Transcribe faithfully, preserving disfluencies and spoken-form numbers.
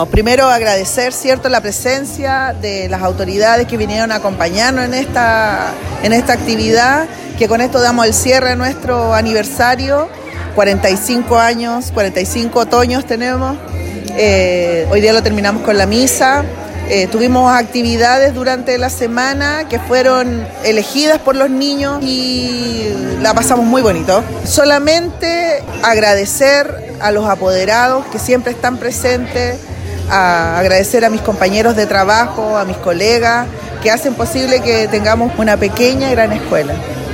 Primero agradecer, cierto, la presencia de las autoridades que vinieron a acompañarnos en esta, en esta actividad, que con esto damos el cierre a nuestro aniversario, cuarenta y cinco años, cuarenta y cinco otoños tenemos, eh, hoy día lo terminamos con la misa. Eh, tuvimos actividades durante la semana que fueron elegidas por los niños y la pasamos muy bonito. Solamente agradecer a los apoderados que siempre están presentes, a agradecer a mis compañeros de trabajo, a mis colegas, que hacen posible que tengamos una pequeña y gran escuela.